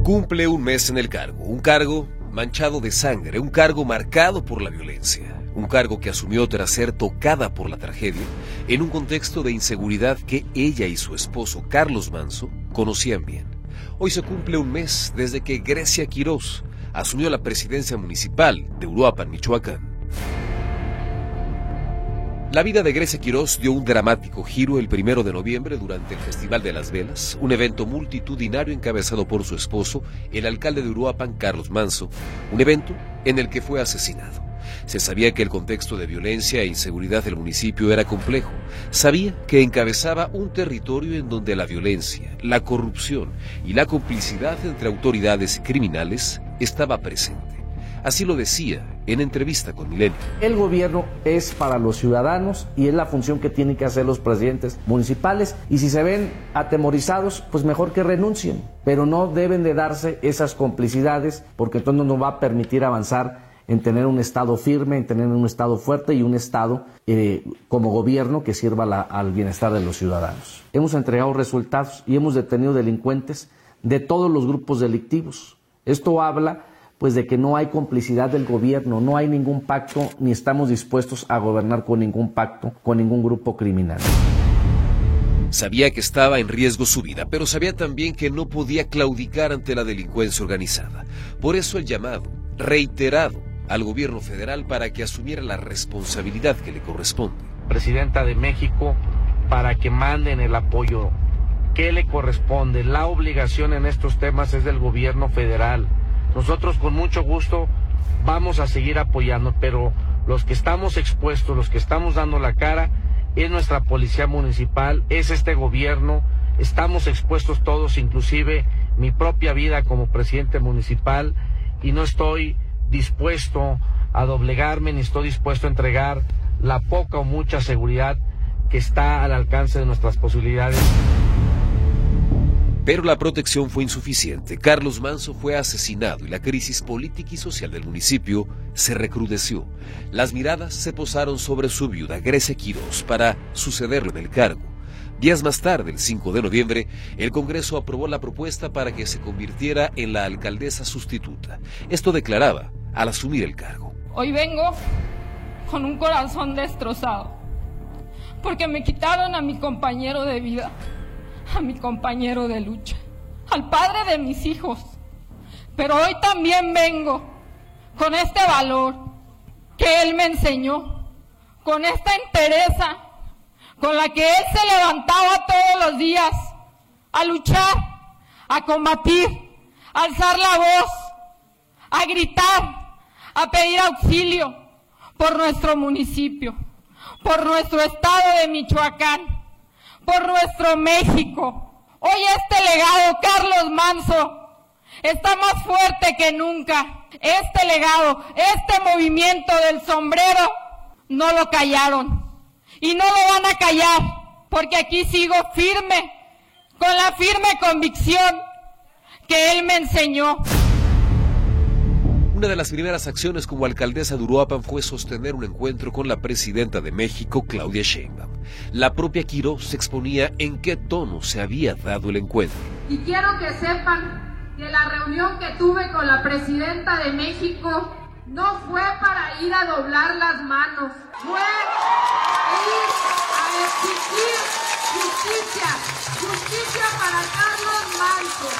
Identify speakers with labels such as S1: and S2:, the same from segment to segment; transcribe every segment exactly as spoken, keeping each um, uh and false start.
S1: Cumple un mes en el cargo, un cargo manchado de sangre, un cargo marcado por la violencia, un cargo que asumió tras ser tocada por la tragedia, en un contexto de inseguridad que ella y su esposo, Carlos Manso, conocían bien. Hoy se cumple un mes desde que Grecia Quiroz asumió la presidencia municipal de Uruapan, Michoacán. La vida de Grecia Quiroz dio un dramático giro el primero de noviembre durante el Festival de las Velas, un evento multitudinario encabezado por su esposo, el alcalde de Uruapan, Carlos Manso, un evento en el que fue asesinado. Se sabía que el contexto de violencia e inseguridad del municipio era complejo. Sabía que encabezaba un territorio en donde la violencia, la corrupción y la complicidad entre autoridades y criminales estaba presente. Así lo decía en entrevista con Milenio.
S2: El gobierno es para los ciudadanos y es la función que tienen que hacer los presidentes municipales, y si se ven atemorizados, pues mejor que renuncien, pero no deben de darse esas complicidades, porque entonces no nos va a permitir avanzar en tener un Estado firme, en tener un Estado fuerte y un Estado eh, como gobierno que sirva la, al bienestar de los ciudadanos. Hemos entregado resultados y hemos detenido delincuentes de todos los grupos delictivos. Esto habla pues de que no hay complicidad del gobierno, no hay ningún pacto, ni estamos dispuestos a gobernar con ningún pacto, con ningún grupo criminal.
S1: Sabía que estaba en riesgo su vida, pero sabía también que no podía claudicar ante la delincuencia organizada. Por eso el llamado, reiterado, al gobierno federal para que asumiera la responsabilidad que le corresponde.
S3: Presidenta de México, para que manden el apoyo que le corresponde. La obligación en estos temas es del gobierno federal. Nosotros con mucho gusto vamos a seguir apoyando, pero los que estamos expuestos, los que estamos dando la cara, es nuestra policía municipal, es este gobierno, estamos expuestos todos, inclusive mi propia vida como presidente municipal, y no estoy dispuesto a doblegarme, ni estoy dispuesto a entregar la poca o mucha seguridad que está al alcance de nuestras posibilidades.
S1: Pero la protección fue insuficiente. Carlos Manso fue asesinado y la crisis política y social del municipio se recrudeció. Las miradas se posaron sobre su viuda, Grecia Quiroz, para sucederle en el cargo. Días más tarde, el cinco de noviembre, el Congreso aprobó la propuesta para que se convirtiera en la alcaldesa sustituta. Esto declaraba al asumir el cargo.
S4: Hoy vengo con un corazón destrozado, porque me quitaron a mi compañero de vida, a mi compañero de lucha, al padre de mis hijos. Pero hoy también vengo con este valor que él me enseñó, con esta entereza con la que él se levantaba todos los días a luchar, a combatir, a alzar la voz, a gritar, a pedir auxilio por nuestro municipio, por nuestro estado de Michoacán, por nuestro México. Hoy este legado, Carlos Manso, está más fuerte que nunca. Este legado, este movimiento del sombrero, no lo callaron. Y no lo van a callar, porque aquí sigo firme, con la firme convicción que él me enseñó.
S1: Una de las primeras acciones como alcaldesa de Uruapan fue sostener un encuentro con la presidenta de México, Claudia Sheinbaum. La propia Quiroz exponía en qué tono se había dado el encuentro.
S5: Y quiero que sepan que la reunión que tuve con la presidenta de México no fue para ir a doblar las manos, fue ir a exigir justicia, justicia para Carlos Manso.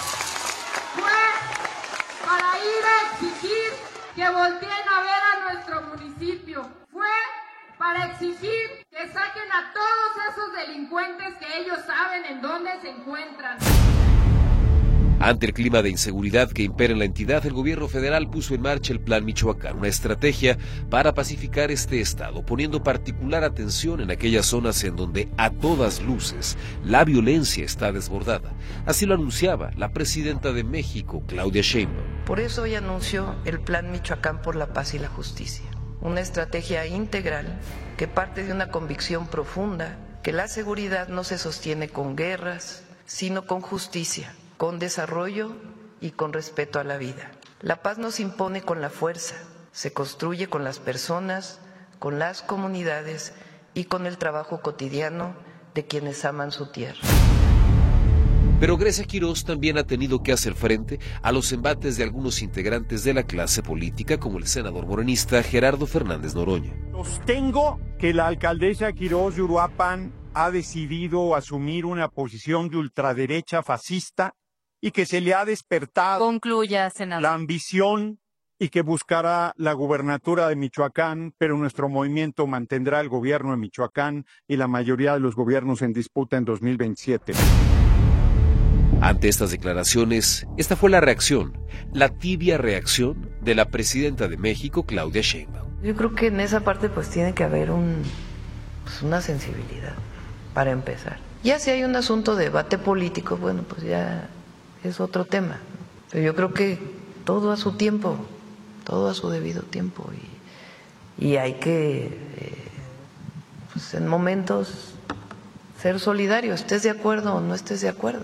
S5: Fue para ir a exigir que volteen a ver a nuestro municipio. Fue para exigir que saquen a todos esos delincuentes que ellos saben en dónde se encuentran.
S1: Ante el clima de inseguridad que impera en la entidad, el gobierno federal puso en marcha el Plan Michoacán, una estrategia para pacificar este estado, poniendo particular atención en aquellas zonas en donde, a todas luces, la violencia está desbordada. Así lo anunciaba la presidenta de México, Claudia Sheinbaum.
S6: Por eso hoy anunció el Plan Michoacán por la Paz y la Justicia, una estrategia integral que parte de una convicción profunda que la seguridad no se sostiene con guerras, sino con justicia, con desarrollo y con respeto a la vida. La paz no se impone con la fuerza, se construye con las personas, con las comunidades y con el trabajo cotidiano de quienes aman su tierra.
S1: Pero Grecia Quirós también ha tenido que hacer frente a los embates de algunos integrantes de la clase política, como el senador morenista Gerardo Fernández Noroña.
S7: Sostengo que la alcaldesa Quirós de Uruapan ha decidido asumir una posición de ultraderecha fascista y que se le ha despertado
S8: Concluya, senador.
S7: la ambición y que buscará la gubernatura de Michoacán, pero nuestro movimiento mantendrá el gobierno de Michoacán y la mayoría de los gobiernos en disputa en dos mil veintisiete.
S1: Ante estas declaraciones, esta fue la reacción, la tibia reacción de la presidenta de México, Claudia Sheinbaum.
S6: Yo creo que en esa parte pues tiene que haber un, pues, una sensibilidad, para empezar. Ya si hay un asunto de debate político, bueno, pues ya es otro tema. Pero yo creo que todo a su tiempo, todo a su debido tiempo. Y, y hay que, eh, pues en momentos, ser solidario, estés de acuerdo o no estés de acuerdo.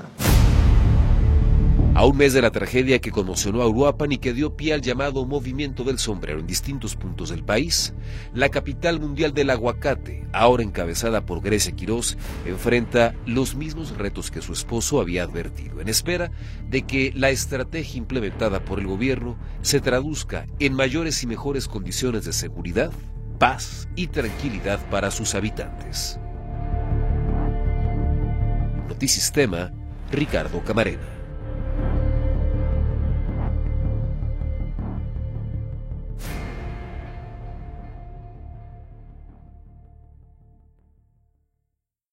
S1: A un mes de la tragedia que conmocionó a Uruapan y que dio pie al llamado Movimiento del Sombrero en distintos puntos del país, la capital mundial del aguacate, ahora encabezada por Grecia Quirós, enfrenta los mismos retos que su esposo había advertido, en espera de que la estrategia implementada por el gobierno se traduzca en mayores y mejores condiciones de seguridad, paz y tranquilidad para sus habitantes. Notisistema, Ricardo Camarena.